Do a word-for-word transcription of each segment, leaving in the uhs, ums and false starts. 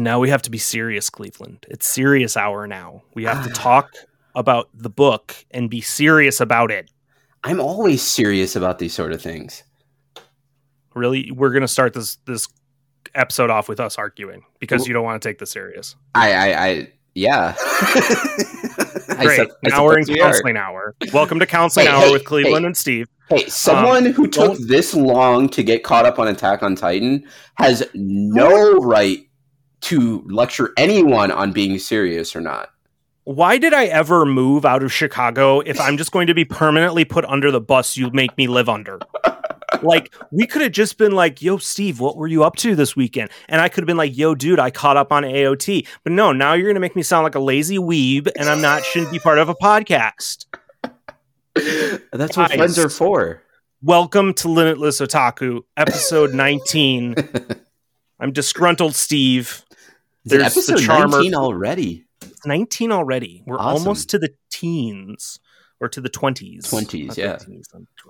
now we have to be serious, Cleveland. It's serious hour now. We have to talk about the book and be serious about it. I'm always serious about these sort of things. Really? We're going to start this this episode off with us arguing because you don't want to take this serious. I, I, I yeah. Great. I, I now we're in we counseling hour. Welcome to counseling hey, hour hey, with Cleveland hey, and Steve. Hey, someone um, who took don't... this long to get caught up on Attack on Titan has no right to lecture anyone on being serious or not. Why did I ever move out of Chicago if I'm just going to be permanently put under the bus you make me live under? Like, we could have just been like, yo, Steve, what were you up to this weekend? And I could have been like, yo, dude, I caught up on A O T. But no, now you're going to make me sound like a lazy weeb, and I'm not, shouldn't be part of a podcast. That's what Guys, friends are for. Welcome to Limitless Otaku, episode nineteen. I'm disgruntled Steve. Is it episode the charmer. nineteen already? It's nineteen already. We're awesome. Almost to the teens. Or to the twenties. twenties, yeah. teens,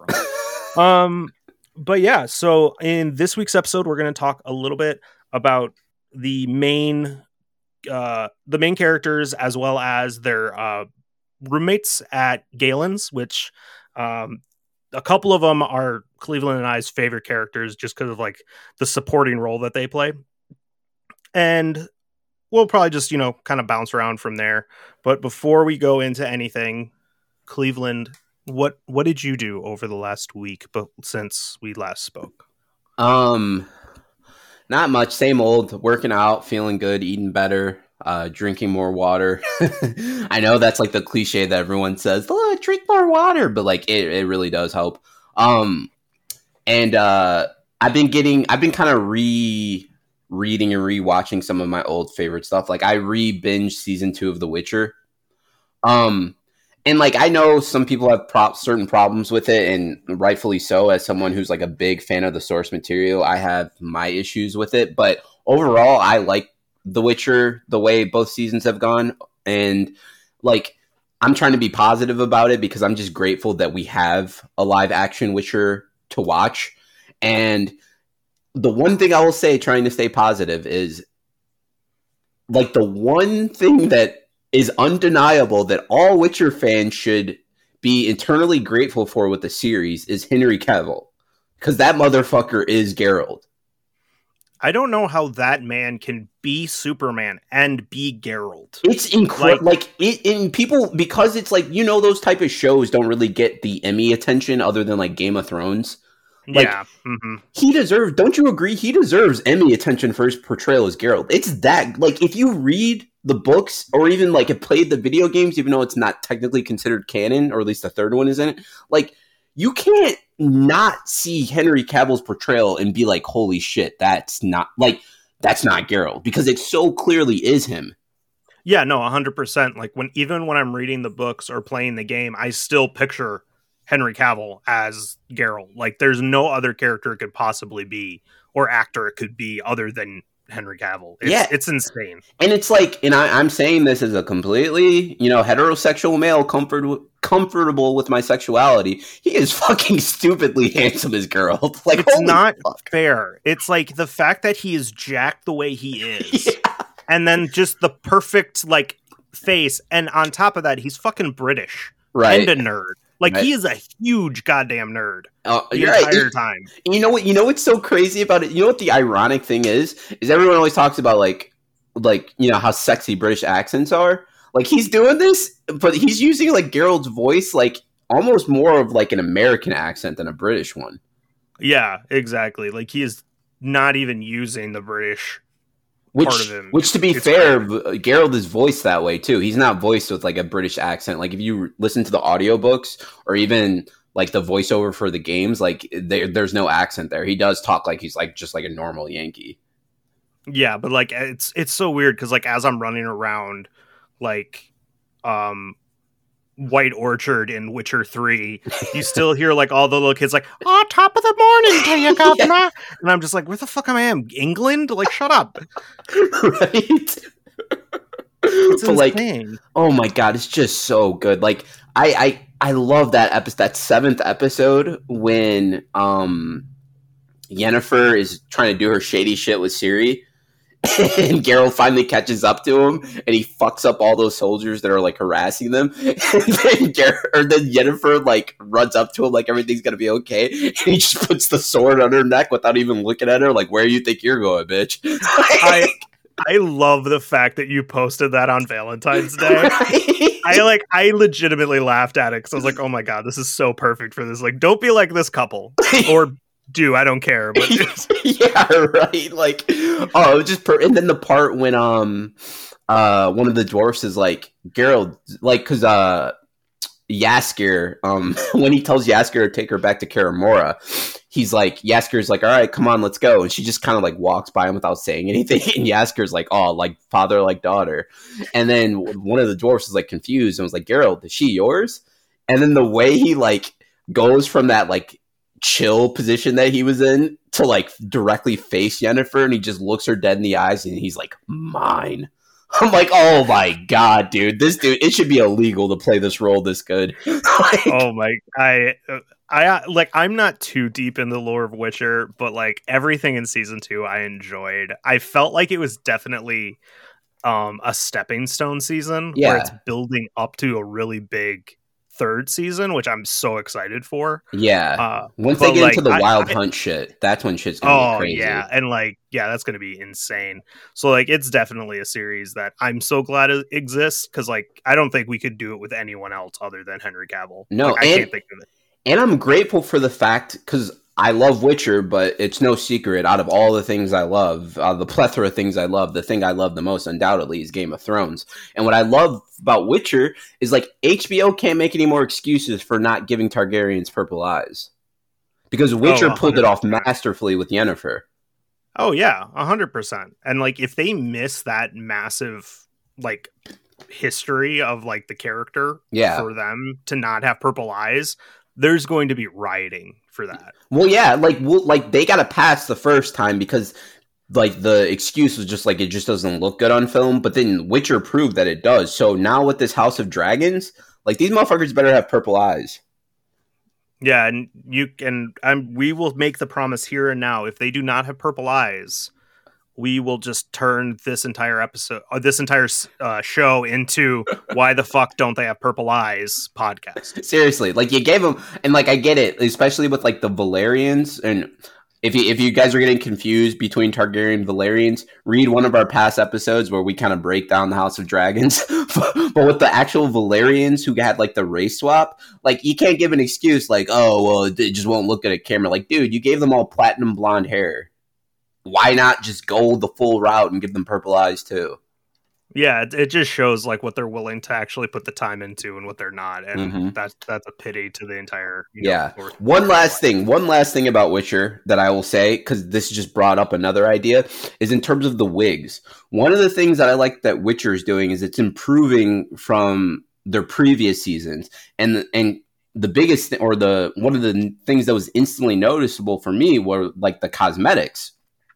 um, but yeah, so in this week's episode, we're going to talk a little bit about the main, uh, the main characters as well as their uh, roommates at Galen's, which um, a couple of them are Cleveland and I's favorite characters just because of like the supporting role that they play. And we'll probably just, you know, kind of bounce around from there. But before we go into anything, Cleveland, what what did you do over the last week but since we last spoke? Um, not much. Same old. Working out, feeling good, eating better, uh, drinking more water. I know that's like the cliche that everyone says, oh, drink more water, but like it, it really does help. Um, and uh, I've been getting, I've been kind of re reading and rewatching some of my old favorite stuff. Like I re-binged season two of The Witcher. Um. And, like, I know some people have pro- certain problems with it, and rightfully so. As someone who's, like, a big fan of the source material, I have my issues with it. But overall, I like The Witcher, the way both seasons have gone. And, like, I'm trying to be positive about it because I'm just grateful that we have a live-action Witcher to watch. And the one thing I will say, trying to stay positive, is, like, the one thing that is undeniable that all Witcher fans should be internally grateful for with the series is Henry Cavill. Because that motherfucker is Geralt. I don't know how that man can be Superman and be Geralt. It's incredible. Like, like it, in people, because it's like, you know, those type of shows don't really get the Emmy attention other than like Game of Thrones. Like, yeah. Mm-hmm. He deserves, don't you agree? He deserves Emmy attention for his portrayal as Geralt. It's that, like, if you read the books or even like have played the video games, even though it's not technically considered canon, or at least the third one is in it, like, you can't not see Henry Cavill's portrayal and be like, holy shit, that's not, like, that's not Geralt, because it so clearly is him. Yeah, no, one hundred percent. Like, when, even when I'm reading the books or playing the game, I still picture Henry Cavill as Geralt. Like, there's no other character it could possibly be, or actor it could be, other than Henry Cavill. It's, yeah, it's insane. And it's like, and I, I'm saying this as a completely, you know, heterosexual male, comfort, comfortable with my sexuality. He is fucking stupidly handsome as Geralt. Like, it's not fuck. fair. It's like the fact that he is jacked the way he is, yeah. and then just the perfect like face, and on top of that, he's fucking British, right, and a nerd. Like, right. He is a huge goddamn nerd uh, the right. entire it, time. You know what? You know what's so crazy about it? You know what the ironic thing is? Is everyone always talks about like, like you know how sexy British accents are. Like, he's doing this, but he's using like Geralt's voice, like almost more of like an American accent than a British one. Yeah, exactly. Like, he is not even using the British. Which, part of him. which to be it's fair, crazy. Geralt is voiced that way too. He's not voiced with like a British accent. Like, if you listen to the audiobooks or even like the voiceover for the games, like there, there's no accent there. He does talk like he's like just like a normal Yankee. Yeah, but like it's it's so weird because like as I'm running around, like, um, White Orchard in Witcher three, you still hear like all the little kids like, "Oh, top of the morning to you, governor," yeah. And I'm just like, "Where the fuck am I? Am England? Like, shut up!" Right? It's but insane. Like, oh my god, it's just so good. Like, I I I love that episode, that seventh episode when um Yennefer is trying to do her shady shit with Ciri. And Geralt finally catches up to him, and he fucks up all those soldiers that are like harassing them. And then Geralt, or then Yennefer like runs up to him like everything's gonna be okay, and he just puts the sword on her neck without even looking at her. Like, where do you think you're going, bitch? I I love the fact that you posted that on Valentine's Day. Right? I like I legitimately laughed at it because I was like, oh my god, this is so perfect for this. Like, don't be like this couple, or do I don't care. But yeah, right. Like, oh, it was just per- and then the part when um uh one of the dwarfs is like Geralt, like because uh Jaskier, um when he tells Jaskier to take her back to Karamora, he's like, Jaskier's like, all right, come on, let's go. And she just kind of like walks by him without saying anything. And Jaskier's like, oh, like father, like daughter. And then one of the dwarfs is like confused and was like, Geralt, is she yours? And then the way he like goes from that like chill position that he was in to like directly face Yennefer, and he just looks her dead in the eyes and he's like, mine. I'm like, oh my god, dude, this dude, it should be illegal to play this role this good. Like, oh my, I, I like, I'm not too deep in the lore of Witcher, but like everything in season two, I enjoyed. I felt like it was definitely um, a stepping stone season yeah. where it's building up to a really big third season, which I'm so excited for. Yeah. Uh, Once they get like, into the I, wild I, hunt shit, that's when shit's gonna oh, be crazy. yeah. And like, yeah, that's gonna be insane. So like, it's definitely a series that I'm so glad it exists, because like, I don't think we could do it with anyone else other than Henry Cavill. No, like, I and, can't think of it. And I'm grateful for the fact, because I love Witcher, but it's no secret, out of all the things I love, uh, the plethora of things I love, the thing I love the most undoubtedly is Game of Thrones. And what I love about Witcher is like H B O can't make any more excuses for not giving Targaryens purple eyes. Because Witcher oh, pulled it off masterfully with Yennefer. Oh yeah, one hundred percent. And like, if they miss that massive like history of like the character yeah. for them to not have purple eyes, there's going to be rioting for that. Well, yeah, like we'll, like they got to pass the first time because like the excuse was just like it just doesn't look good on film. But then Witcher proved that it does. So now with this House of Dragons, like these motherfuckers better have purple eyes. Yeah, and you and I'm. We will make the promise here and now. If they do not have purple eyes, we will just turn this entire episode, or this entire uh, show, into "Why the fuck don't they have purple eyes?" podcast. Seriously, like you gave them, and like I get it, especially with like the Valerians. And if you if you guys are getting confused between Targaryen and Valerians, read one of our past episodes where we kind of break down the House of Dragons. But with the actual Valerians who had like the race swap, like you can't give an excuse like, oh well, it just won't look good at camera. Like, dude, you gave them all platinum blonde hair. Why not just go the full route and give them purple eyes too? Yeah, it, it just shows like what they're willing to actually put the time into and what they're not, and mm-hmm. that's that's a pity to the entire. You know, yeah. North, one North last life. thing, one last thing about Witcher that I will say, because this just brought up another idea, is in terms of the wigs. One of the things that I like that Witcher is doing is it's improving from their previous seasons, and and the biggest th- or the one of the things that was instantly noticeable for me were like the cosmetics.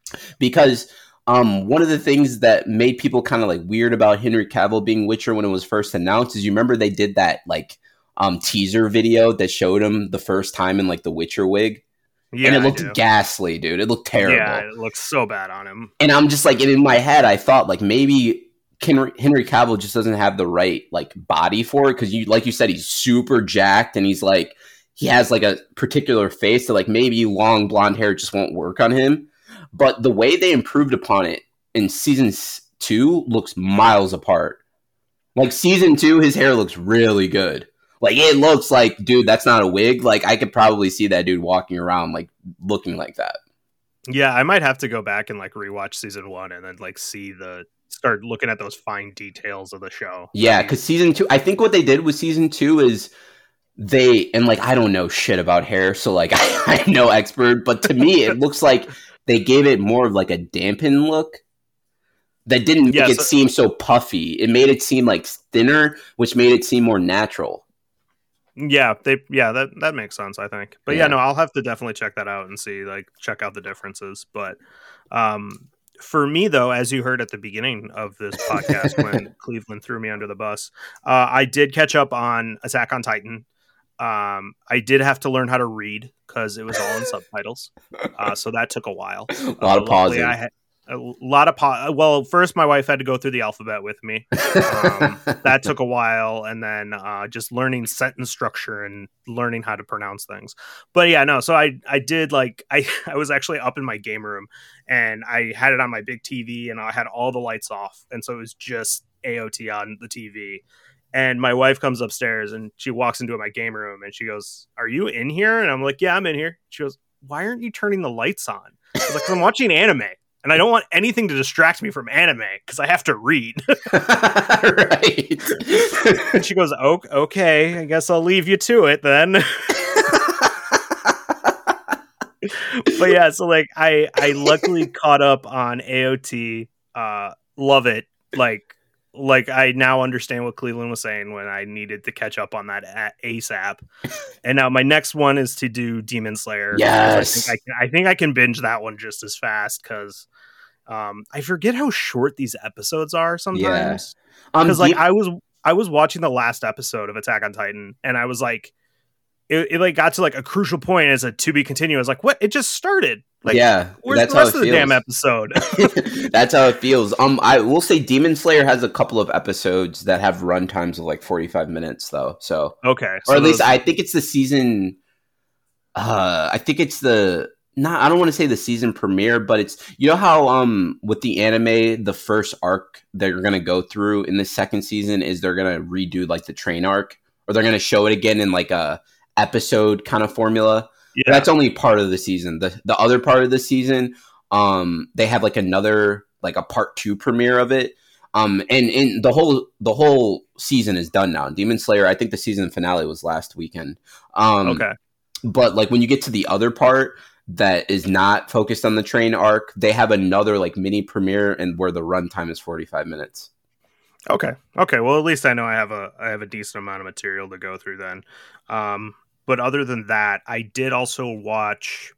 Because um, one of the things that made people kind of like weird about Henry Cavill being Witcher when it was first announced is you remember they did that like um, teaser video that showed him the first time in like the Witcher wig. Yeah, and it looked ghastly, dude. It looked terrible. Yeah, it looks so bad on him. And I'm just like, in my head, I thought like maybe Henry, Henry Cavill just doesn't have the right like body for it. Because you, like you said, he's super jacked and he's like, he has like a particular face that like maybe long blonde hair just won't work on him. But the way they improved upon it in season two looks miles apart. Like season two, his hair looks really good. Like it looks like, dude, that's not a wig. Like I could probably see that dude walking around like looking like that. Yeah, I might have to go back and like rewatch season one and then like see the start looking at those fine details of the show. Yeah, because season two, I think what they did with season two is they, and like I don't know shit about hair, so like I, I'm no expert, but to me it looks like they gave it more of like a dampened look that didn't make yeah, it so, seem so puffy. It made it seem like thinner, which made it seem more natural. Yeah, they yeah, that, that makes sense, I think. But yeah. yeah, no, I'll have to definitely check that out and see, like, check out the differences. But um, for me, though, as you heard at the beginning of this podcast when Cleveland threw me under the bus, uh, I did catch up on Attack on Titan. Um, I did have to learn how to read because it was all in subtitles. Uh, so that took a while. A lot uh, of pausing. I had, a lot of po- well, first my wife had to go through the alphabet with me. Um, that took a while, and then uh, just learning sentence structure and learning how to pronounce things. But yeah, no. So I I did like I I was actually up in my game room, and I had it on my big T V, and I had all the lights off, and so it was just A O T on the T V. And my wife comes upstairs, and she walks into my game room, and she goes, "Are you in here?" And I'm like, "Yeah, I'm in here." She goes, "Why aren't you turning the lights on?" I was like, "'Cause I'm watching anime. And I don't want anything to distract me from anime because I have to read." Right. And she goes, oh, okay, I guess I'll leave you to it then. But yeah, so like I, I luckily caught up on A O T. Uh, love it. Like, like I now understand what Cleveland was saying when I needed to catch up on that a- ASAP. And now my next one is to do Demon Slayer. Yes. I think I, can, I think I can binge that one just as fast because um, I forget how short these episodes are sometimes. Because yeah. um, like I was I was watching the last episode of Attack on Titan, and I was like, it, it like got to like a crucial point as a to be continued. I was like, what? It just started. Like, yeah, where's that's the rest how of it the feels. damn episode? That's how it feels. Um, I will say Demon Slayer has a couple of episodes that have run times of like forty-five minutes, though. So okay, so or at those... least I think it's the season. Uh, I think it's the not. I don't want to say the season premiere, but it's you know how um with the anime, the first arc they're gonna go through in the second season is they're gonna redo like the train arc, or they're gonna show it again in like a episode kind of formula. Yeah. That's only part of the season. The the other part of the season, um, they have like another like a part two premiere of it. Um, and, and the whole the whole season is done now. Demon Slayer, I think the season finale was last weekend. Um, okay. But like when you get to the other part that is not focused on the train arc, they have another like mini premiere and where the runtime is forty-five minutes. Okay. Okay. Well, at least I know I have a I have a decent amount of material to go through then. Um, But other than that, I did also watch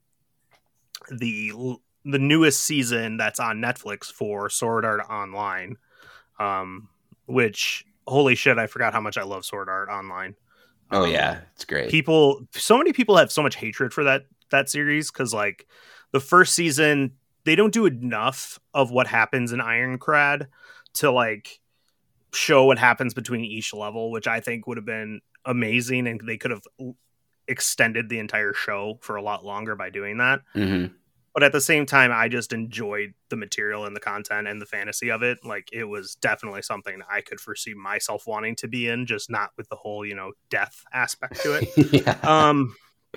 the the newest season that's on Netflix for Sword Art Online, um, which, holy shit, I forgot how much I love Sword Art Online. Oh, um, yeah, it's great. People, so many people have so much hatred for that that series because, like, the first season, they don't do enough of what happens in Ironclad to, like, show what happens between each level, which I think would have been amazing, and they could have extended the entire show for a lot longer by doing that. Mm-hmm. But at the same time, I just enjoyed the material and the content and the fantasy of it. Like, it was definitely something I could foresee myself wanting to be in, just not with the whole, you know, death aspect to it. Yeah. Um,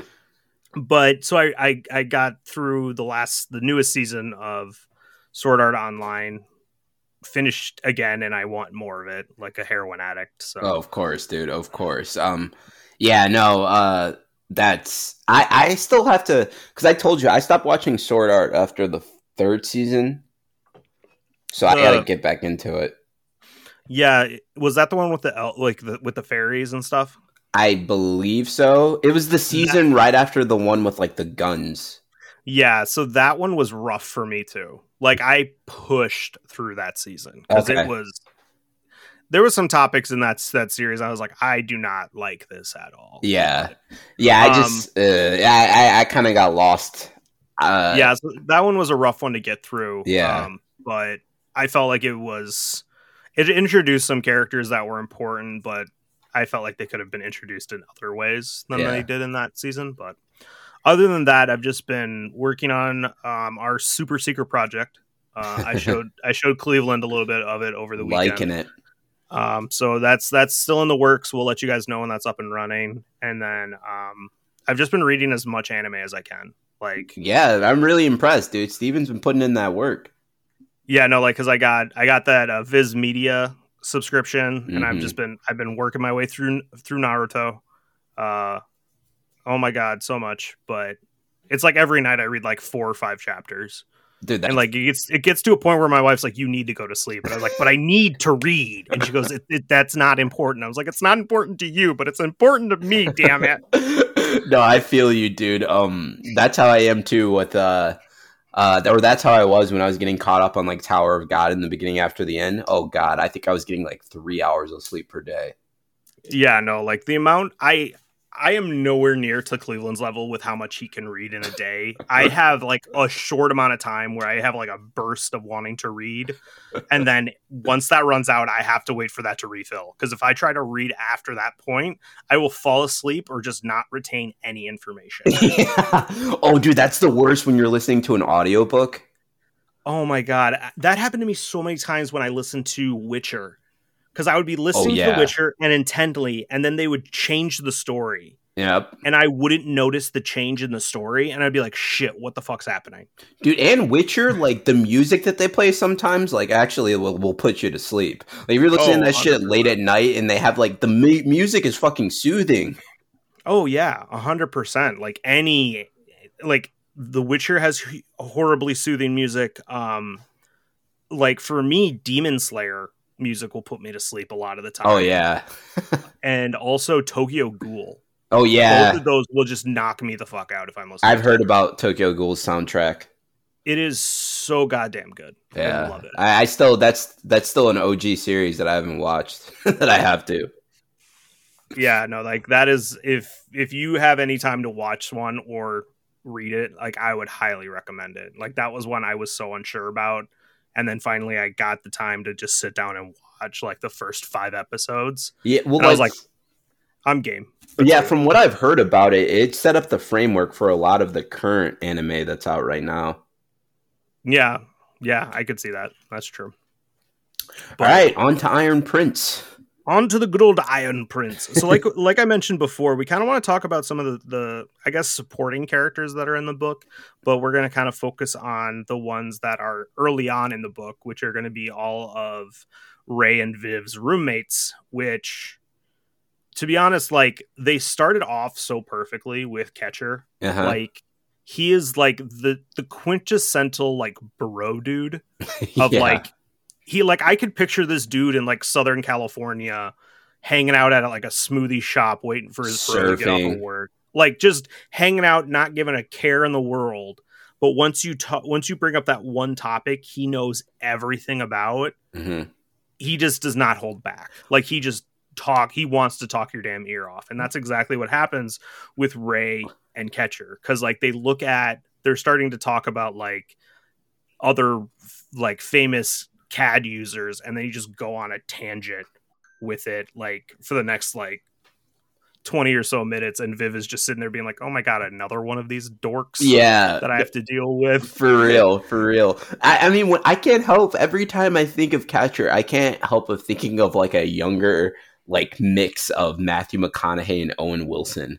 but so I, I, I got through the last, the newest season of Sword Art Online, finished again, and I want more of it, like a heroin addict. So, oh, of course, dude, of course. Um, yeah, no, uh, that's I, I still have to because I told you I stopped watching Sword Art after the third season, so I the, got to get back into it. Yeah, was that the one with the like the with the fairies and stuff? I believe so. It was the season that, right after the one with like the guns. Yeah, so that one was rough for me too. Like I pushed through that season because okay. it was. There was some topics in that that series. I was like, I do not like this at all. Yeah, yeah. I um, just, uh, I, I, I kind of got lost. Uh, yeah, so that one was a rough one to get through. Yeah, um, but I felt like it was. It introduced some characters that were important, but I felt like they could have been introduced in other ways than yeah. they did in that season. But other than that, I've just been working on um, our super secret project. Uh, I showed I showed Cleveland a little bit of it over the weekend. Liking it. Um, so that's that's still in the works. We'll let you guys know when that's up and running. And then um, I've just been reading as much anime as I can. Like, yeah, I'm really impressed, dude. Steven's been putting in that work. Yeah, no, like because I got I got that uh, Viz Media subscription, mm-hmm. and I've just been I've been working my way through through Naruto. Uh, oh my god, so much! But it's like every night I read like four or five chapters. Dude, that's... and like it gets it gets to a point where my wife's like, "You need to go to sleep," and I was like, "But I need to read," and she goes, it, it, "That's not important." I was like, "It's not important to you, but it's important to me." Damn it! No, I feel you, dude. Um, that's how I am too. With uh, uh, or that's how I was when I was getting caught up on like Tower of God in the beginning after the end. Oh God, I think I was getting like three hours of sleep per day. Yeah, no, like the amount I I am nowhere near to Cleveland's level with how much he can read in a day. I have like a short amount of time where I have like a burst of wanting to read. And then once that runs out, I have to wait for that to refill. Because if I try to read after that point, I will fall asleep or just not retain any information. Yeah. Oh, dude, that's the worst when you're listening to an audiobook. Oh my God. That happened to me so many times when I listened to Witcher. Because I would be listening oh, yeah. to The Witcher and intently, and then they would change the story. Yep. And I wouldn't notice the change in the story, and I'd be like, shit, what the fuck's happening? Dude, and Witcher, like, the music that they play sometimes, like, actually will, will put you to sleep. Like, if you're listening oh, to that shit late at night, and they have, like, the mu- music is fucking soothing. Oh, yeah, one hundred percent. Like, any, like, The Witcher has horribly soothing music. Um, like, for me, Demon Slayer music will put me to sleep a lot of the time. Oh yeah. And also Tokyo Ghoul. Oh yeah. Both of those will just knock me the fuck out if I'm listening. I've heard it. about Tokyo Ghoul's soundtrack. It is so goddamn good. Yeah. I love it. I, I still that's that's still an O G series that I haven't watched that I have to. Yeah, no, like that is if if you have any time to watch one or read it, like I would highly recommend it. Like that was one I was so unsure about. And then finally, I got the time to just sit down and watch like the first five episodes. Yeah, well, like, I was like, "I'm game." Let's yeah, from what I've heard about it, it set up the framework for a lot of the current anime that's out right now. Yeah, yeah, I could see that. That's true. But, all right, on to Iron Prince. On to the good old Iron Prince. So, like, like I mentioned before, we kind of want to talk about some of the, the, I guess, supporting characters that are in the book, but we're going to kind of focus on the ones that are early on in the book, which are going to be all of Ray and Viv's roommates, which, to be honest, like, they started off so perfectly with Catcher. Uh-huh. Like, he is, like, the, the quintessential, like, bro dude of, yeah. like, He like I could picture this dude in like Southern California hanging out at like a smoothie shop waiting for his bro to get off of work. Like just hanging out, not giving a care in the world. But once you ta- once you bring up that one topic he knows everything about, mm-hmm. he just does not hold back. Like he just talk he wants to talk your damn ear off. And that's exactly what happens with Ray and Catcher. Cause like they look at they're starting to talk about like other like famous C A D users, and then you just go on a tangent with it like for the next like twenty or so minutes, and Viv is just sitting there being like, oh my god, another one of these dorks yeah that I have to deal with. For real, for real. I, I mean, when, I can't help every time I think of Catcher, I can't help of thinking of like a younger like mix of Matthew McConaughey and Owen Wilson.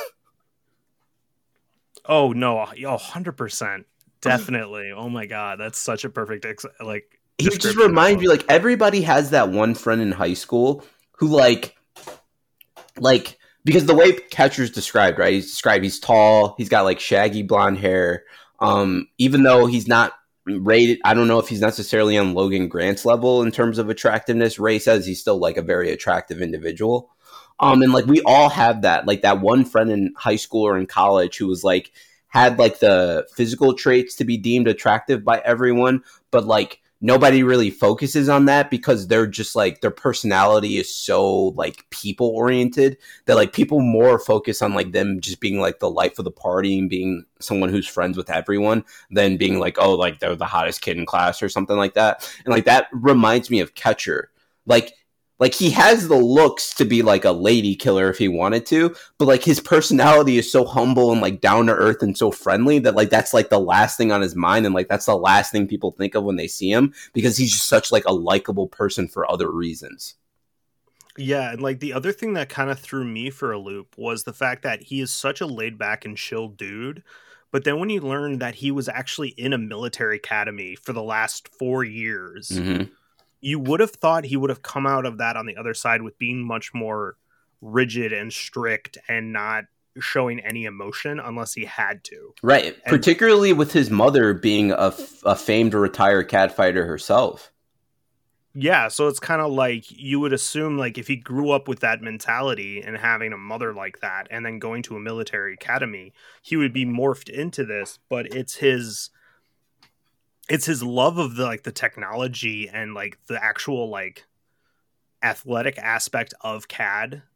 Oh no, oh, one hundred percent. Definitely. Oh my god, that's such a perfect ex- like he just reminds me, like, everybody has that one friend in high school who, like, like, because the way Catcher's described, right? He's described, he's tall, he's got, like, shaggy blonde hair. Um, even though he's not rated, I don't know if he's necessarily on Logan Grant's level in terms of attractiveness. Ray says he's still, like, a very attractive individual. Um, and, like, we all have that, like, that one friend in high school or in college who was, like, had, like, the physical traits to be deemed attractive by everyone, but, like, nobody really focuses on that because they're just like their personality is so like people oriented that like people more focus on like them just being like the life of the party and being someone who's friends with everyone than being like, oh, like they're the hottest kid in class or something like that. And like that reminds me of Catcher. Like Like, he has the looks to be, like, a lady killer if he wanted to, but, like, his personality is so humble and, like, down-to-earth and so friendly that, like, that's, like, the last thing on his mind, and, like, that's the last thing people think of when they see him, because he's just such, like, a likable person for other reasons. Yeah, and, like, the other thing that kind of threw me for a loop was the fact that he is such a laid-back and chill dude, but then when you learn that he was actually in a military academy for the last four years... Mm-hmm. You would have thought he would have come out of that on the other side with being much more rigid and strict and not showing any emotion unless he had to. Right. And particularly with his mother being a, a famed retired cat fighter herself. Yeah. So it's kind of like you would assume like if he grew up with that mentality and having a mother like that and then going to a military academy, he would be morphed into this, but it's his... It's his love of the like the technology and like the actual like athletic aspect of C A D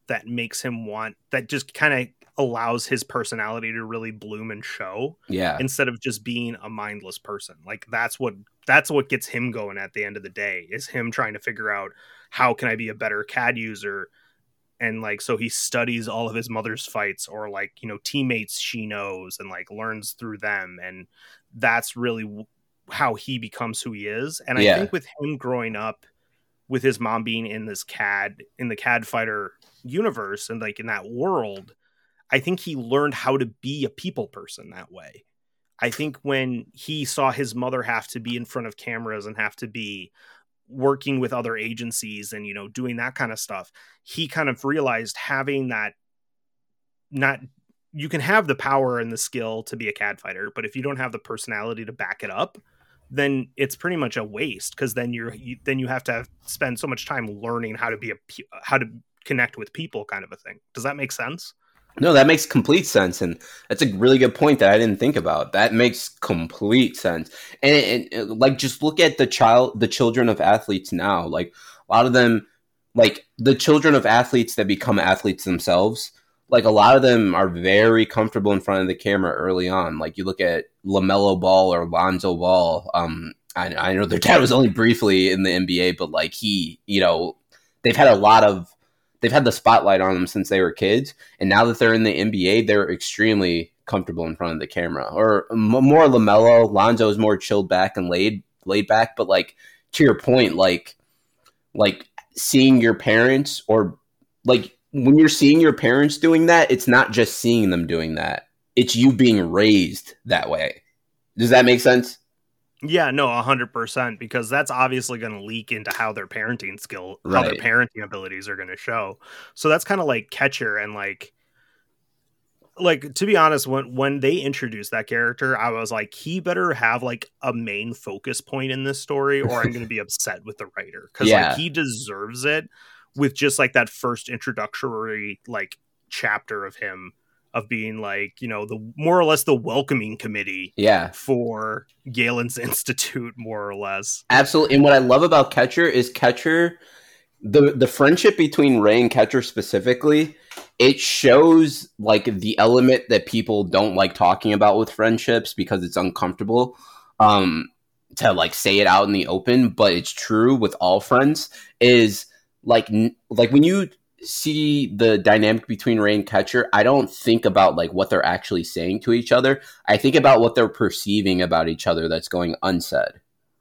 that makes him want, that just kind of allows his personality to really bloom and show. Yeah. Instead of just being a mindless person. Like that's what, that's what gets him going at the end of the day, is him trying to figure out how can I be a better C A D user. And like, so he studies all of his mother's fights, or like, you know, teammates she knows, and like learns through them. And that's really w- how he becomes who he is. And I Yeah. think with him growing up with his mom being in this C A D, in the C A D fighter universe, and like in that world, I think he learned how to be a people person that way. I think when he saw his mother have to be in front of cameras and have to be working with other agencies and, you know, doing that kind of stuff, he kind of realized having that, not, you can have the power and the skill to be a C A D fighter, but if you don't have the personality to back it up, then it's pretty much a waste. Cause then you're, you, then you have to have, spend so much time learning how to be a, how to connect with people, kind of a thing. Does that make sense? No, that makes complete sense, and that's a really good point that I didn't think about. That makes complete sense, and, and, and like, just look at the child, the children of athletes now. Like a lot of them, like the children of athletes that become athletes themselves. Like a lot of them are very comfortable in front of the camera early on. Like you look at LaMelo Ball or Lonzo Ball. Um, I, I know their dad was only briefly in the N B A, but like he, you know, they've had a lot of. They've had the spotlight on them since they were kids, and now that they're in the N B A, they're extremely comfortable in front of the camera. Or m- more LaMelo, Lonzo is more chilled back and laid laid back. But like to your point, like like seeing your parents, or like when you're seeing your parents doing that, it's not just seeing them doing that; it's you being raised that way. Does that make sense? Yeah, no, a hundred percent, because that's obviously going to leak into how their parenting skill, how their Right. parenting abilities are going to show. So that's kind of like Catcher, and like, like to be honest, when when they introduced that character, I was like, he better have like a main focus point in this story, or I'm going to be upset with the writer, because Yeah. like he deserves it with just like that first introductory like chapter of him, of being like, you know, the more or less the welcoming committee Yeah. for Galen's Institute, more or less. Absolutely. And what I love about Catcher is Catcher, the the friendship between Ray and Catcher specifically, it shows like the element that people don't like talking about with friendships because it's uncomfortable um, to like say it out in the open, but it's true with all friends. Is like like when you see the dynamic between Ray and Catcher, I don't think about like what they're actually saying to each other. I think about what they're perceiving about each other that's going unsaid.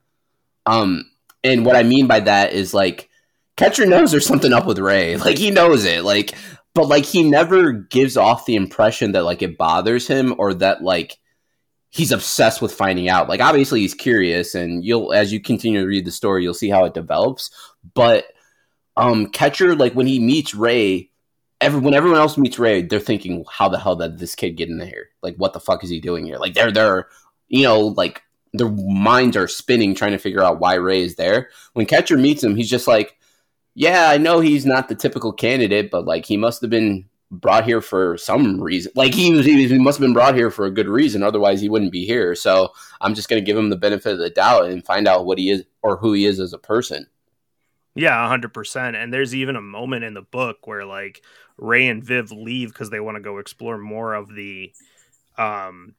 Um, and what I mean by that is like Catcher knows there's something up with Ray. Like he knows it. Like, but like he never gives off the impression that like it bothers him, or that like he's obsessed with finding out. Like obviously he's curious, and you'll, as you continue to read the story, you'll see how it develops. But um, Catcher, like when he meets Ray, every, when everyone else meets Ray, they're thinking, how the hell did this kid get in here? Like, what the fuck is he doing here? Like they're, they're, you know, like their minds are spinning trying to figure out why Ray is there. When Catcher meets him, he's just like, yeah, I know he's not the typical candidate, but like he must have been brought here for some reason. Like he was, he, he must have been brought here for a good reason. Otherwise he wouldn't be here. So I'm just going to give him the benefit of the doubt and find out what he is, or who he is as a person. Yeah, a hundred percent. And there's even a moment in the book where like Ray and Viv leave because they want to go explore more of the, um,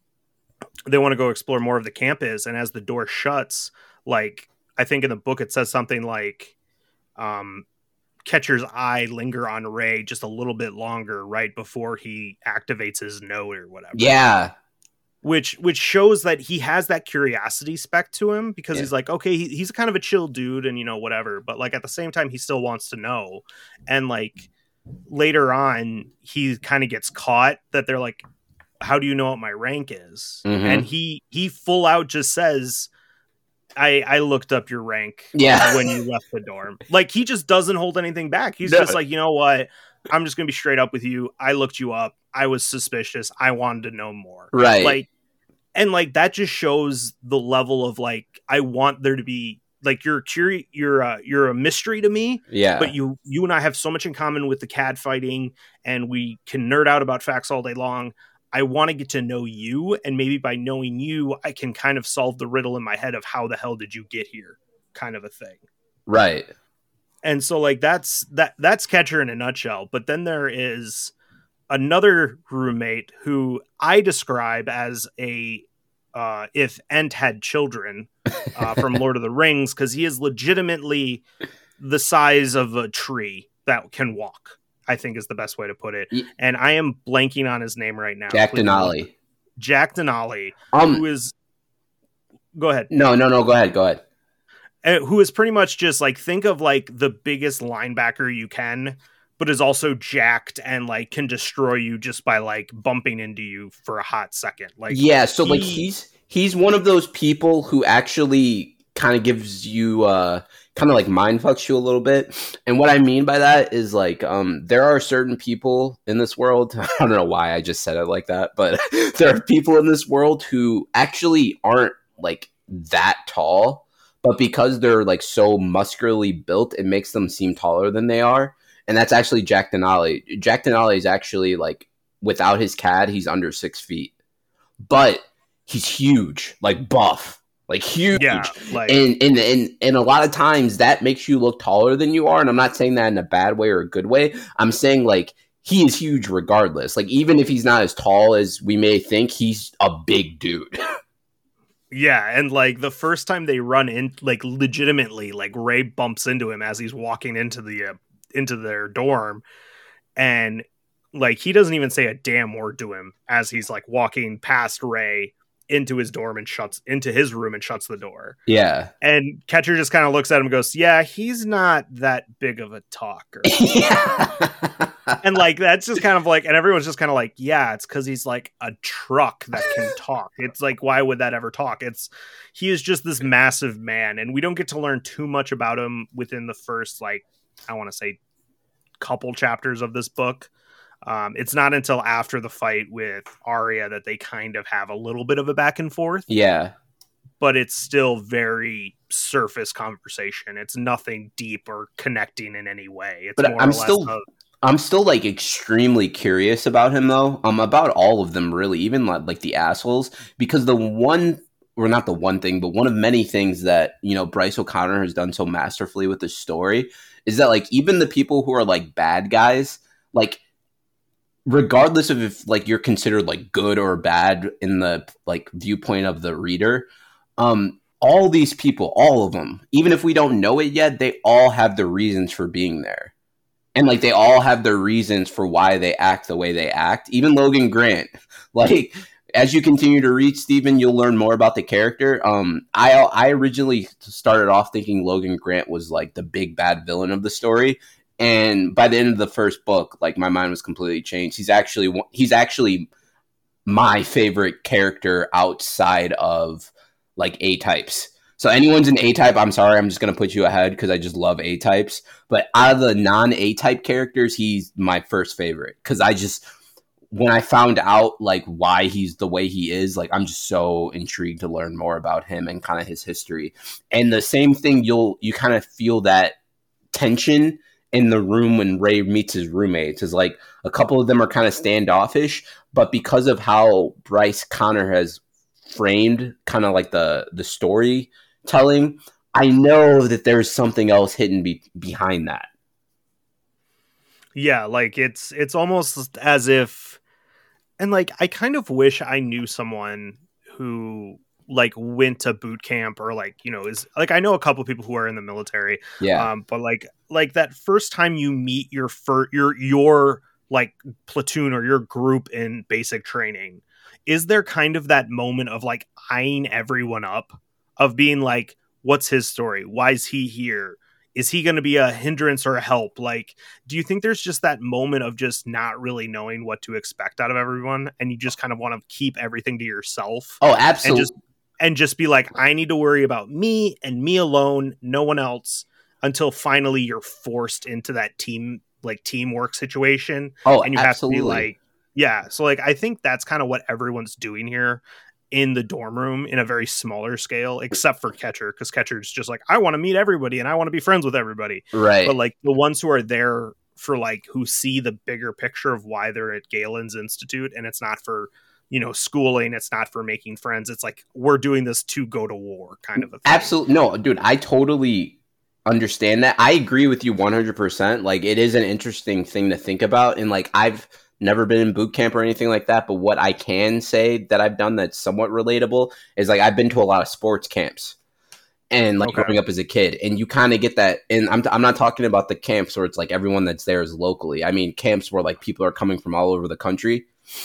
they want to go explore more of the campus. And as the door shuts, like I think in the book it says something like, um, Catcher's eye linger on Ray just a little bit longer right before he activates his note or whatever. Yeah. Which which shows that he has that curiosity spec to him, because Yeah. he's like, okay, he, he's kind of a chill dude and, you know, whatever. But like at the same time, he still wants to know. And like later on, he kind of gets caught that they're like, how do you know what my rank is? Mhm. And he he full out just says, I, I looked up your rank Yeah. when you left the dorm. Like he just doesn't hold anything back. He's No. just like, you know what? I'm just going to be straight up with you. I looked you up. I was suspicious. I wanted to know more. Right. Like, and like, that just shows the level of like, I want there to be like, you're curious, you're uh, you're a mystery to me, Yeah. but you, you and I have so much in common with the C A D fighting, and we can nerd out about facts all day long. I want to get to know you, and maybe by knowing you, I can kind of solve the riddle in my head of how the hell did you get here, kind of a thing. Right. and so like that's that that's Catcher in a nutshell. But then there is another roommate who I describe as a uh, if Ent had children uh, from Lord of the Rings, because he is legitimately the size of a tree that can walk, I think is the best way to put it. Yeah. And I am blanking on his name right now. Jack Denali. Jack Denali, um, who is... Go ahead. No, no, no, go ahead, go ahead. Uh, who is pretty much just like, think of like the biggest linebacker you can, but is also jacked and like can destroy you just by like bumping into you for a hot second. Like, yeah, so he, like he's he's one of those people who actually kind of gives you uh kind of like mind fucks you a little bit. And what I mean by that is like um there are certain people in this world, I don't know why I just said it like that, but there are people in this world who actually aren't like that tall, but because they're like so muscularly built, it makes them seem taller than they are. And that's actually Jack Denali. Jack Denali is actually like, without his C A D, he's under six feet, but he's huge, like buff, like huge. Yeah, like, and, and, and, and a lot of times that makes you look taller than you are. And I'm not saying that in a bad way or a good way. I'm saying like, he is huge regardless. Like, even if he's not as tall as we may think, he's a big dude. Yeah, and like the first time they run in, like legitimately, like Ray bumps into him as he's walking into the uh, into their dorm, and like he doesn't even say a damn word to him as he's like walking past Ray into his dorm and shuts into his room and shuts the door. Yeah, and Catcher just kind of looks at him and goes, "Yeah, he's not that big of a talker." Yeah. And like that's just kind of like, and everyone's just kind of like, yeah, it's because he's like a truck that can talk. It's like, why would that ever talk? It's he is just this massive man, and we don't get to learn too much about him within the first, like, I want to say, couple chapters of this book. Um, it's not until after the fight with Arya that they kind of have a little bit of a back and forth. Yeah, but it's still very surface conversation. It's nothing deep or connecting in any way. It's but more I'm or less still. A, I'm still like extremely curious about him though. Um, about all of them really, even like, like the assholes, because the one, or not the one thing, but one of many things that, you know, Bryce O'Connor has done so masterfully with this story is that like even the people who are like bad guys, like regardless of if like you're considered like good or bad in the like viewpoint of the reader, um, all these people, all of them, even if we don't know it yet, they all have the reasons for being there. And, like, they all have their reasons for why they act the way they act. Even Logan Grant. Like, as you continue to read, Stephen, you'll learn more about the character. Um, I I originally started off thinking Logan Grant was, like, the big bad villain of the story. And by the end of the first book, like, my mind was completely changed. He's actually he's actually my favorite character outside of, like, A-types. So anyone's an A-type, I'm sorry, I'm just going to put you ahead because I just love A-types. But out of the non-A-type characters, he's my first favorite. Because I just, when I found out, like, why he's the way he is, like, I'm just so intrigued to learn more about him and kind of his history. And the same thing, you'll, you kind of feel that tension in the room when Ray meets his roommates. Is like, a couple of them are kind of standoffish, but because of how Bryce Connor has framed kind of like the, the story, telling, I know that there's something else hidden be- behind that. Yeah, like it's it's almost as if, and like I kind of wish I knew someone who like went to boot camp or like, you know, is like, I know a couple of people who are in the military. Yeah. Um, but like like that first time you meet your fir- your your like platoon or your group in basic training, is there kind of that moment of like eyeing everyone up? Of being like, what's his story? Why is he here? Is he going to be a hindrance or a help? Like, do you think there's just that moment of just not really knowing what to expect out of everyone, and you just kind of want to keep everything to yourself? Oh, absolutely. And just and just be like, I need to worry about me and me alone, no one else, until finally you're forced into that team like teamwork situation. Oh, and you absolutely. have to be like, yeah. So like, I think that's kind of what everyone's doing here in the dorm room in a very smaller scale, except for Catcher, because Catcher's just like, I want to meet everybody and I want to be friends with everybody. Right. But like the ones who are there for like, who see the bigger picture of why they're at Galen's Institute, and it's not for, you know, schooling, it's not for making friends. It's like, we're doing this to go to war kind of a thing. Absolutely. No, dude, I totally understand that. I agree with you one hundred percent. Like, it is an interesting thing to think about. And like, I've never been in boot camp or anything like that. But what I can say that I've done that's somewhat relatable is like, I've been to a lot of sports camps and like Okay. growing up as a kid, and you kind of get that. And I'm, I'm not talking about the camps where it's like everyone that's there is locally. I mean, camps where like people are coming from all over the country.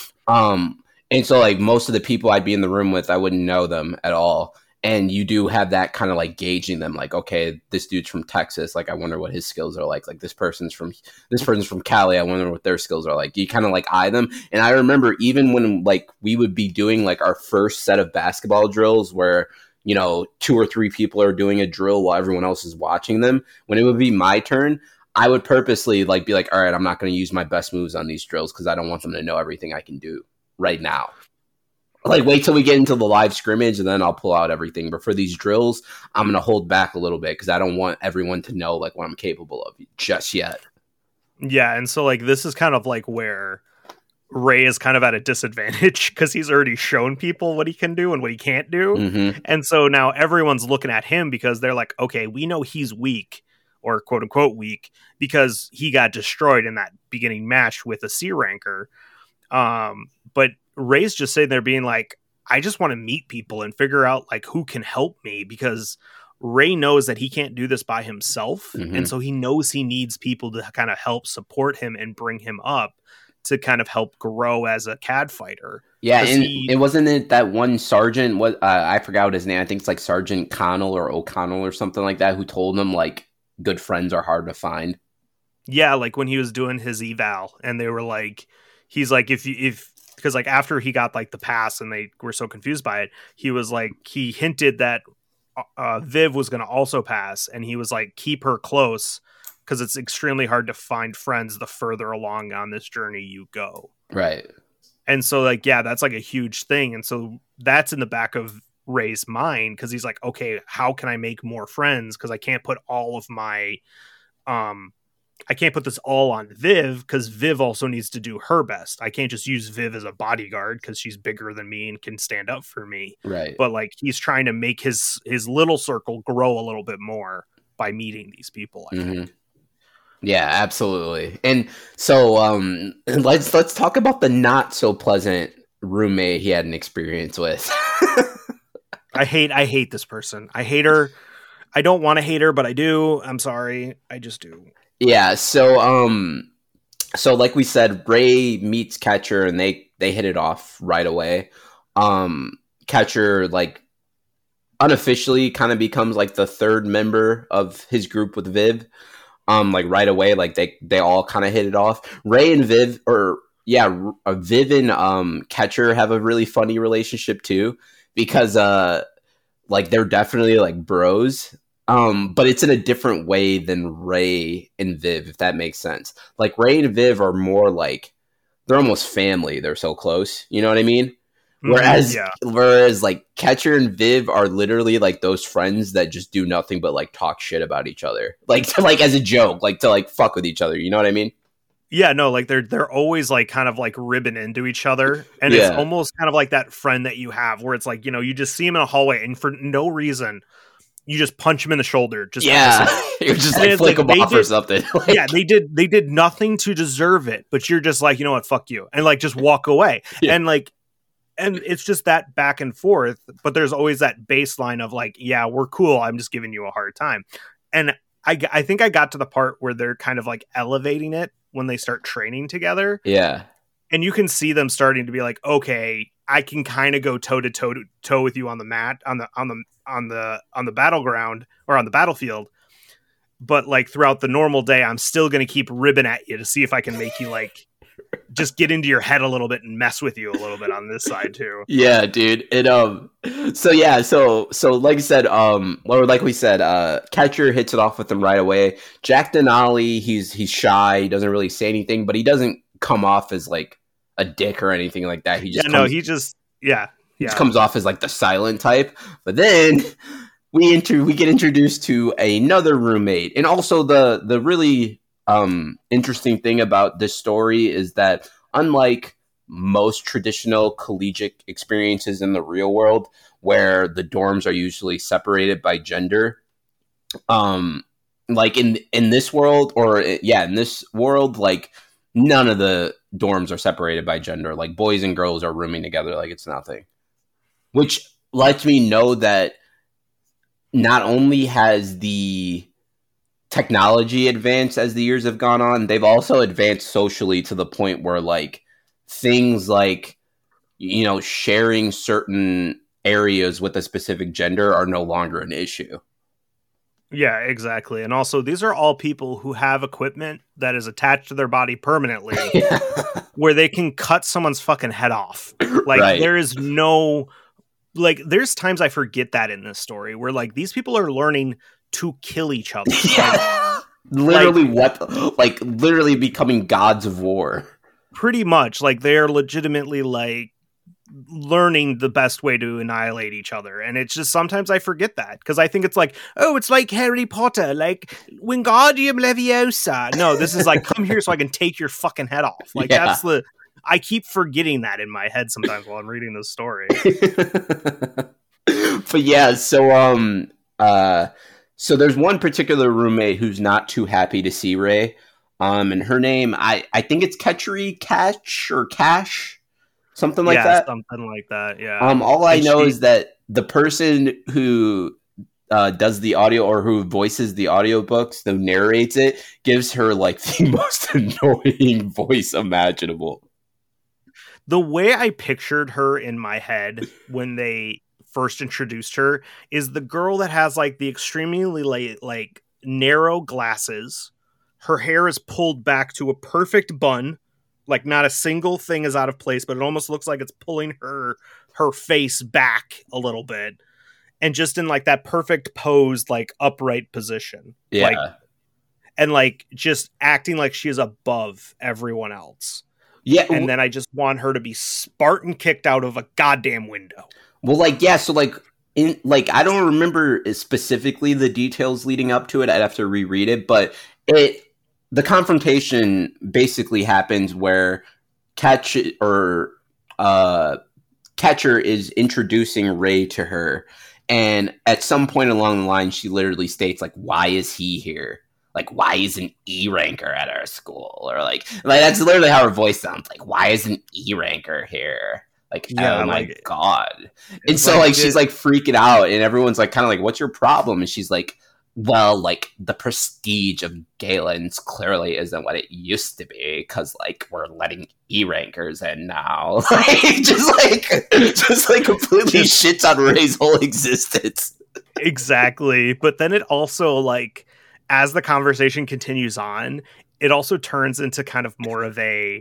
Um, and so like most of the people I'd be in the room with, I wouldn't know them at all. And you do have that kind of like gauging them, like, okay, this dude's from Texas. Like, I wonder what his skills are like. Like, this person's from this person's from Cali. I wonder what their skills are like. You kind of like eye them. And I remember even when like we would be doing like our first set of basketball drills where, you know, two or three people are doing a drill while everyone else is watching them. When it would be my turn, I would purposely like be like, all right, I'm not going to use my best moves on these drills because I don't want them to know everything I can do right now. Like, wait till we get into the live scrimmage and then I'll pull out everything. But for these drills, I'm going to hold back a little bit because I don't want everyone to know like what I'm capable of just yet. Yeah, and so like this is kind of like where Ray is kind of at a disadvantage because he's already shown people what he can do and what he can't do. Mm-hmm. And so now everyone's looking at him because they're like, okay, we know he's weak or quote unquote weak because he got destroyed in that beginning match with a C ranker. Um, but Ray's just sitting there being like, I just want to meet people and figure out like who can help me, because Ray knows that he can't do this by himself. Mm-hmm. And so he knows he needs people to kind of help support him and bring him up to kind of help grow as a C A D fighter. Yeah, and he, it wasn't it that one sergeant, what uh, I forgot what his name, I think it's like Sergeant Connell or O'Connell or something like that, who told him like good friends are hard to find. Yeah, like when he was doing his eval and they were like, he's like, if you, if, because like after he got like the pass and they were so confused by it, he was like, he hinted that uh, Viv was going to also pass, and he was like, keep her close because it's extremely hard to find friends the further along on this journey you go. Right. And so like, yeah, that's like a huge thing. And so that's in the back of Ray's mind because he's like, okay, how can I make more friends? Because I can't put all of my, um, I can't put this all on Viv because Viv also needs to do her best. I can't just use Viv as a bodyguard because she's bigger than me and can stand up for me. Right. But like, he's trying to make his his little circle grow a little bit more by meeting these people, I mm-hmm. think. Yeah, absolutely. And so um, let's let's talk about the not so pleasant roommate he had an experience with. I hate I hate this person. I hate her. I don't want to hate her, but I do. I'm sorry. I just do. Yeah, so um so like we said, Ray meets Catcher and they they hit it off right away. Um Catcher like unofficially kind of becomes like the third member of his group with Viv. Um like right away, like they they all kind of hit it off. Ray and Viv or yeah, uh, Viv and um Catcher have a really funny relationship too because uh like they're definitely like bros. Um, but it's in a different way than Ray and Viv, if that makes sense. Like Ray and Viv are more like they're almost family. They're so close. You know what I mean? Whereas, yeah. whereas like Catcher and Viv are literally like those friends that just do nothing but like talk shit about each other, like to, like as a joke, like to like fuck with each other. You know what I mean? Yeah, no, like they're they're always like kind of like ribbing into each other, and Yeah. it's almost kind of like that friend that you have where it's like, you know, you just see him in a hallway and for no reason you just punch him in the shoulder. Just yeah, you're just and like flick like, him off did, or something. Like, yeah, they did they did nothing to deserve it, but you're just like, you know what, fuck you, and like just walk away, Yeah. and like, and it's just that back and forth. But there's always that baseline of like, yeah, we're cool. I'm just giving you a hard time, and I I think I got to the part where they're kind of like elevating it when they start training together. Yeah, and you can see them starting to be like, okay, I can kind of go toe to toe to toe with you on the mat, on the on the on the on the battleground or on the battlefield. But like throughout the normal day, I'm still going to keep ribbing at you to see if I can make you like just get into your head a little bit and mess with you a little bit on this side too. Yeah, dude. It um so yeah, so so like I said, um or like we said, uh Catcher hits it off with him right away. Jack Denali, he's he's shy, he doesn't really say anything, but he doesn't come off as like a dick or anything like that. He just yeah, comes, no, he just yeah, he yeah. just comes off as like the silent type. But then we enter we get introduced to another roommate. And also the the really um interesting thing about this story is that unlike most traditional collegiate experiences in the real world where the dorms are usually separated by gender, um like in in this world, or yeah, in this world, like none of the dorms are separated by gender. Like boys and girls are rooming together like it's nothing, which lets me know that not only has the technology advanced as the years have gone on, they've also advanced socially to the point where like things like, you know, sharing certain areas with a specific gender are no longer an issue. Yeah, exactly. And also, these are all people who have equipment that is attached to their body permanently Yeah. where they can cut someone's fucking head off. Like, Right. there is no... Like, there's times I forget that in this story where, like, these people are learning to kill each other. Yeah. Literally like, what? Like, literally becoming gods of war. Pretty much. Like, they're legitimately, like, learning the best way to annihilate each other. And it's just sometimes I forget that because I think it's like, oh, it's like Harry Potter, like Wingardium Leviosa. No, this is like, come here so I can take your fucking head off. Like, yeah. That's the... I keep forgetting that in my head sometimes while I'm reading this story. But yeah, so um uh so there's one particular roommate who's not too happy to see Ray. Um and her name, I I think it's Ketchery Catch or Cash, something like yeah, that. Something like that. Yeah. Um all I and know she... is that the person who uh does the audio or who voices the audiobooks, who narrates it, gives her like the most annoying voice imaginable. The way I pictured her in my head when they first introduced her is the girl that has like the extremely like, like narrow glasses. Her hair is pulled back to a perfect bun. Like not a single thing is out of place, but it almost looks like it's pulling her, her face back a little bit. And just in like that perfect posed, like upright position. Yeah. Like, and like just acting like she is above everyone else. Yeah, and then I just want her to be Spartan kicked out of a goddamn window. Well, like, yeah, so, like, in like I don't remember specifically the details leading up to it. I'd have to reread it, but it the confrontation basically happens where Catch or uh, Catcher is introducing Ray to her, and at some point along the line, she literally states, like, "Why is he here? Like, why is an E ranker at our school?" Or like, like that's literally how her voice sounds. Like, why is an E ranker here? Like, yeah, oh my like, god. And so like, like she's like freaking out, and everyone's like kind of like, what's your problem? And she's like, well, like the prestige of Galen's clearly isn't what it used to be, because like we're letting E rankers in now. Like, just like just like completely shits on Ray's whole existence. Exactly. But then it also like, as the conversation continues on, it also turns into kind of more of a,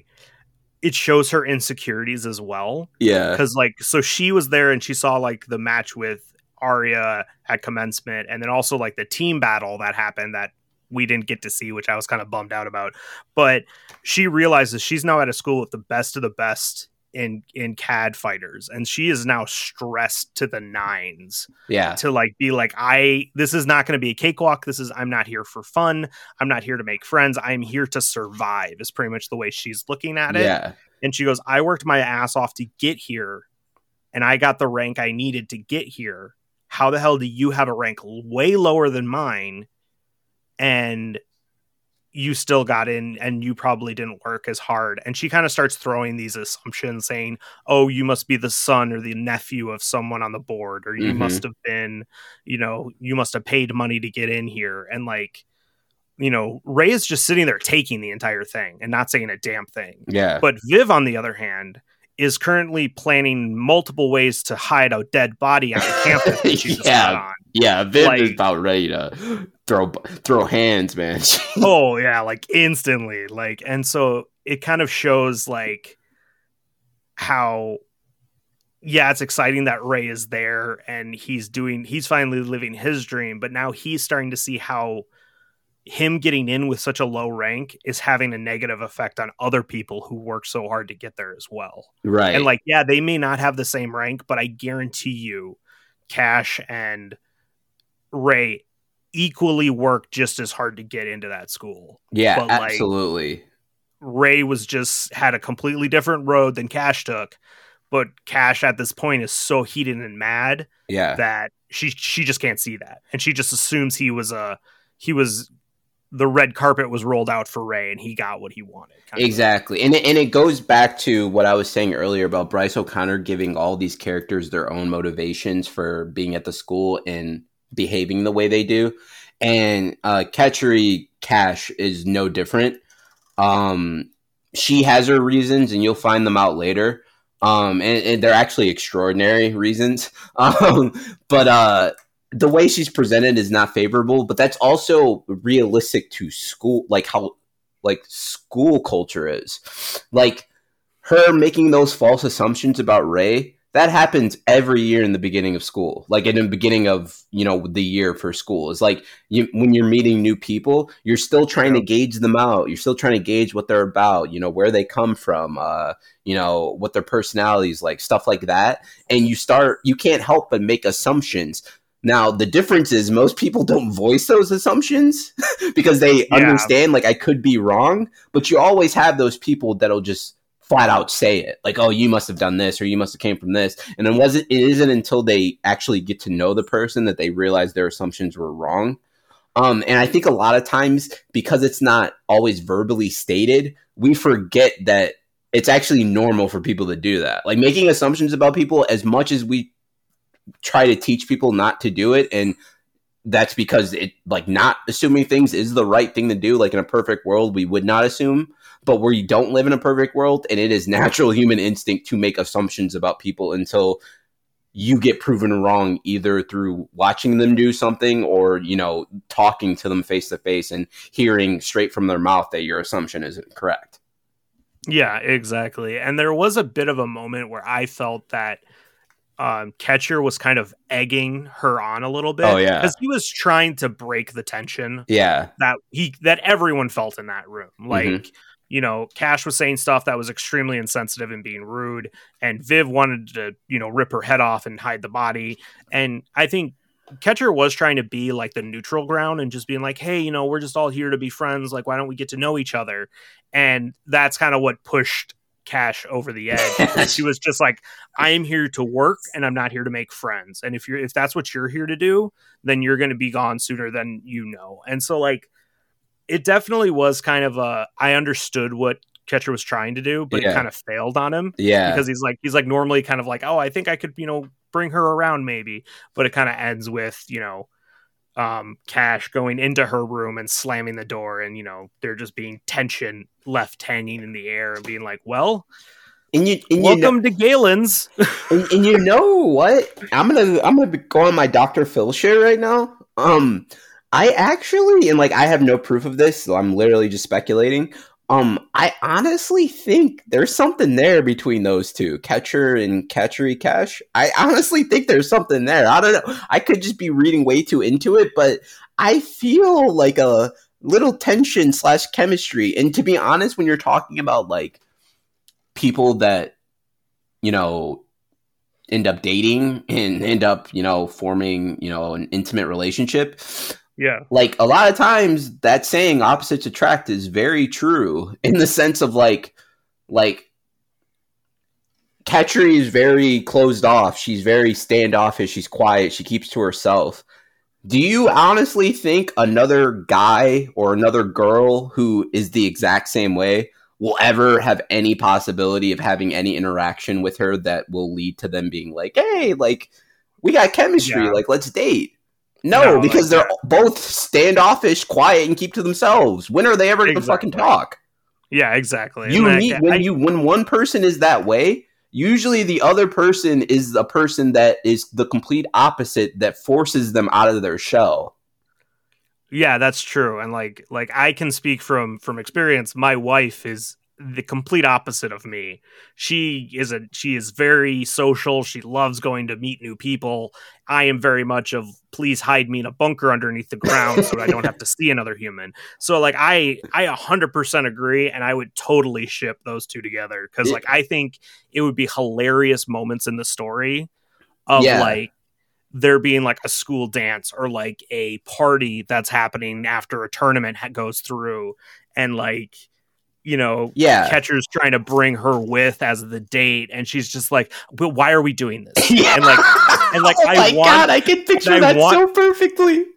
it shows her insecurities as well. Yeah. Because like, so she was there and she saw like the match with Arya at commencement, and then also like the team battle that happened that we didn't get to see, which I was kind of bummed out about. But she realizes she's now at a school with the best of the best in in C A D fighters, and she is now stressed to the nines. Yeah, to like be like, I this is not going to be a cakewalk. This is, I'm not here for fun. I'm not here to make friends. I'm here to survive, is pretty much the way she's looking at it. Yeah. And she goes, I worked my ass off to get here, and I got the rank I needed to get here. How the hell do you have a rank way lower than mine, and you still got in, and you probably didn't work as hard? And she kind of starts throwing these assumptions saying, oh, you must be the son or the nephew of someone on the board, or you mm-hmm. must have been, you know, you must have paid money to get in here. And like, you know, Ray is just sitting there taking the entire thing and not saying a damn thing. Yeah. But Viv, on the other hand, is currently planning multiple ways to hide a dead body on the campus that she just yeah. got on. Yeah, Viv like, is about ready to throw throw hands, man. Oh yeah, like instantly. Like, and so it kind of shows like how, yeah, it's exciting that Ray is there and he's doing he's finally living his dream, but now he's starting to see how him getting in with such a low rank is having a negative effect on other people who work so hard to get there as well. Right. And like, yeah, they may not have the same rank, but I guarantee you Cash and Ray equally worked just as hard to get into that school. Yeah, but like, absolutely. Ray was just had a completely different road than Cash took, but Cash at this point is so heated and mad yeah. that she she just can't see that. And she just assumes he was a he was the red carpet was rolled out for Ray and he got what he wanted. Exactly. And it, and it goes back to what I was saying earlier about Bryce O'Connor giving all these characters their own motivations for being at the school and behaving the way they do. And uh, Katchery Cash is no different. Um, she has her reasons, and you'll find them out later. Um, and, and they're actually extraordinary reasons. Um, but uh, the way she's presented is not favorable. But that's also realistic to school, like how like school culture is. Like her making those false assumptions about Ray. That happens every year in the beginning of school, like in the beginning of, you know, the year for school. It's like you, when you're meeting new people, you're still trying yeah. to gauge them out. You're still trying to gauge what they're about, you know, where they come from, uh, you know, what their personality is like, stuff like that. And you start, you can't help but make assumptions. Now, the difference is most people don't voice those assumptions because they yeah. understand, like, I could be wrong, but you always have those people that'll just flat out say it, like, oh, you must have done this or you must have came from this. And then wasn't it isn't until they actually get to know the person that they realize their assumptions were wrong. Um, and I think a lot of times, because it's not always verbally stated, we forget that it's actually normal for people to do that. Like making assumptions about people, as much as we try to teach people not to do it, and that's because it like not assuming things is the right thing to do. Like in a perfect world, we would not assume. But where you don't live in a perfect world, and it is natural human instinct to make assumptions about people until you get proven wrong, either through watching them do something or, you know, talking to them face to face and hearing straight from their mouth that your assumption isn't correct. Yeah, exactly. And there was a bit of a moment where I felt that um, Ketcher was kind of egging her on a little bit. Oh, yeah. Because he was trying to break the tension. Yeah. That he that everyone felt in that room. Like, mm-hmm. you know, Cash was saying stuff that was extremely insensitive and being rude, and Viv wanted to, you know, rip her head off and hide the body. And I think Ketcher was trying to be like the neutral ground and just being like, hey, you know, we're just all here to be friends. Like, why don't we get to know each other? And that's kind of what pushed Cash over the edge. She was just like, I am here to work and I'm not here to make friends. And if you're, if that's what you're here to do, then you're going to be gone sooner than you know. And so like, it definitely was kind of a, I understood what Ketcher was trying to do, but yeah. it kind of failed on him. Yeah. Because he's like, he's like normally kind of like, oh, I think I could, you know, bring her around maybe. But it kind of ends with, you know, um, Cash going into her room and slamming the door. And, you know, there just being tension left hanging in the air and being like, well, and you, and welcome you know, to Galen's. and, and you know what? I'm going to, I'm going to go on my Doctor Phil share right now. Um, I actually, and like, I have no proof of this, so I'm literally just speculating. Um, I honestly think there's something there between those two, Ketcher and Katchery Cash. I honestly think there's something there. I don't know. I could just be reading way too into it, but I feel like a little tension slash chemistry. And to be honest, when you're talking about like people that, you know, end up dating and end up, you know, forming, you know, an intimate relationship. Yeah. Like a lot of times that saying opposites attract is very true in the sense of like, like Katchery is very closed off. She's very standoffish. She's quiet. She keeps to herself. Do you honestly think another guy or another girl who is the exact same way will ever have any possibility of having any interaction with her that will lead to them being like, hey, like we got chemistry. Yeah. Like, let's date. No, no, because like they're that. both standoffish, quiet, and keep to themselves. When are they ever going to fucking talk? Yeah, exactly. You and meet I, when I, you when one person is that way. Usually, the other person is the person that is the complete opposite that forces them out of their shell. Yeah, that's true. And like, like I can speak from from experience. My wife is the complete opposite of me. She is a she is very social. She loves going to meet new people. I am very much of please hide me in a bunker underneath the ground so I don't have to see another human. So like I I one hundred percent agree, and I would totally ship those two together because like I think it would be hilarious moments in the story of yeah. like there being like a school dance or like a party that's happening after a tournament ha- goes through, and like, you know, yeah. Ketcher's trying to bring her with as the date, and she's just like, but why are we doing this? Yeah. And like, and like, oh I my want, God, I can picture that want, so perfectly.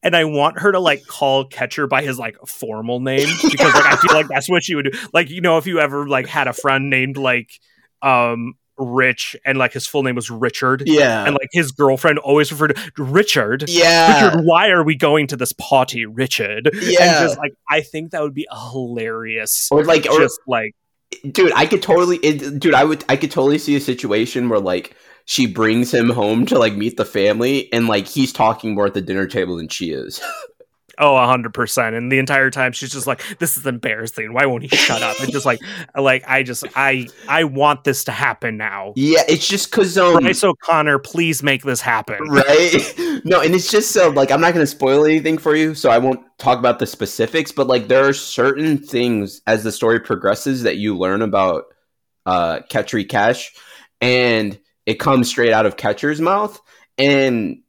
and I want her to like call Catcher by his like formal name because like I feel like that's what she would do. Like, you know, if you ever like had a friend named like um Rich and like his full name was Richard, Yeah, and like his girlfriend always referred to Richard. yeah, Richard, why are we going to this party, Richard? Yeah. And just like I think that would be hilarious. or like, or Just like dude, I could totally, it, dude, I would, I could totally see a situation where like she brings him home to like meet the family, and like he's talking more at the dinner table than she is. oh, a hundred percent. And the entire time she's just like, this is embarrassing. Why won't he shut up? And just like, like, I just, I, I want this to happen now. Yeah, it's just because um, Bryce O'Connor, please make this happen. right? No, and it's just so like I'm not going to spoil anything for you, so I won't talk about the specifics. But like, there are certain things as the story progresses that you learn about uh, Ketri Cash, and it comes straight out of Catcher's mouth, and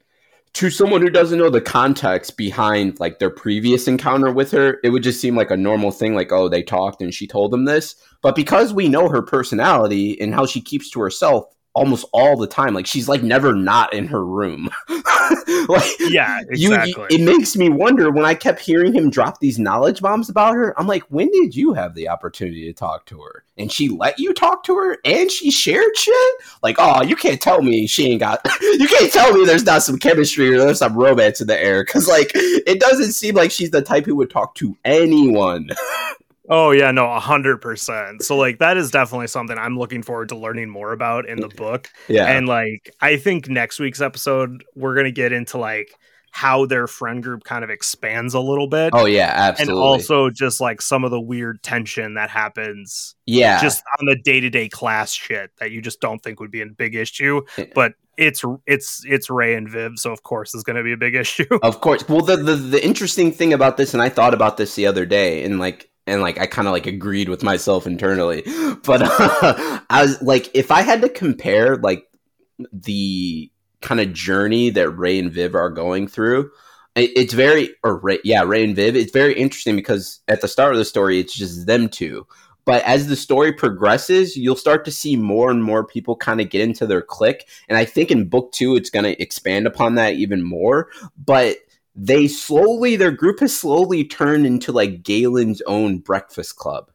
to someone who doesn't know the context behind like their previous encounter with her, it would just seem like a normal thing, like, oh, they talked and she told them this. But because we know her personality and how she keeps to herself almost all the time, like she's like never not in her room. Like, yeah, exactly. You, it makes me wonder when I kept hearing him drop these knowledge bombs about her. I'm like, when did you have the opportunity to talk to her? And she let you talk to her and she shared shit? Like, oh, you can't tell me she ain't got, you can't tell me there's not some chemistry or there's some romance in the air. Cause like, it doesn't seem like she's the type who would talk to anyone. Oh yeah, no, a hundred percent. So like that is definitely something I'm looking forward to learning more about in the book. Yeah. And like I think next week's episode we're gonna get into like how their friend group kind of expands a little bit. Oh yeah, absolutely. And also just like some of the weird tension that happens. Yeah. Just on the day-to-day class shit that you just don't think would be a big issue. But it's it's it's Ray and Viv, so of course it's gonna be a big issue. Of course. Well the the, the interesting thing about this, and I thought about this the other day, and like And like I kind of like agreed with myself internally, but uh, I was like, if I had to compare like the kind of journey that Ray and Viv are going through, it, it's very, or Ray, yeah, Ray and Viv. It's very interesting because at the start of the story, it's just them two. But as the story progresses, you'll start to see more and more people kind of get into their clique, and I think in book two, it's going to expand upon that even more. But they slowly, their group has slowly turned into like Galen's own breakfast club.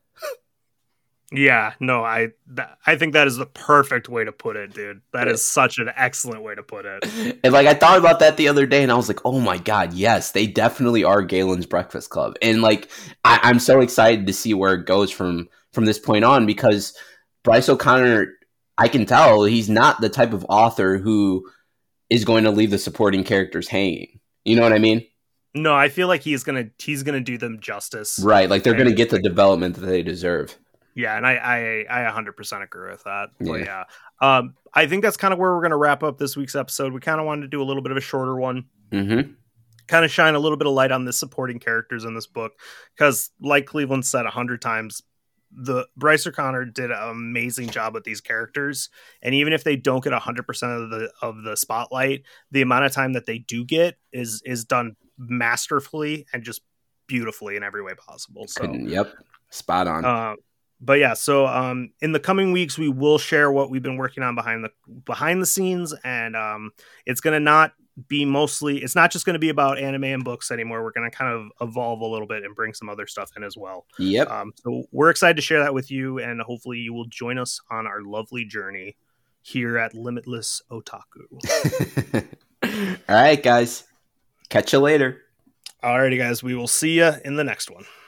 Yeah, no, I th- I think that is the perfect way to put it, dude. That is such an excellent way to put it. And like I thought about that the other day, and I was like, oh my god, yes, they definitely are Galen's breakfast club. And like I- I'm so excited to see where it goes from from this point on, because Bryce O'Connor, I can tell he's not the type of author who is going to leave the supporting characters hanging. You know what I mean? No, I feel like he's gonna he's gonna do them justice. Right, like they're And going to get the like, development that they deserve. Yeah, and I I I one hundred percent agree with that. Yeah. But yeah, um, I think that's kind of where we're gonna wrap up this week's episode. We kind of wanted to do a little bit of a shorter one. Mm-hmm. Kind of shine a little bit of light on the supporting characters in this book, because like Cleveland said a hundred times, the Bryce O'Connor did an amazing job with these characters, and even if they don't get a hundred percent of the of the spotlight, the amount of time that they do get is is done masterfully and just beautifully in every way possible. So, Couldn't, yep, spot on. uh, but yeah, so um, in the coming weeks, we will share what we've been working on behind the behind the scenes, and um, it's gonna not be mostly, it's not just going to be about anime and books anymore. We're going to kind of evolve a little bit and bring some other stuff in as well. Yep. Um, so we're excited to share that with you, and hopefully you will join us on our lovely journey here at Limitless Otaku. All right, guys. Catch you later. Alrighty, guys. We will see you in the next one.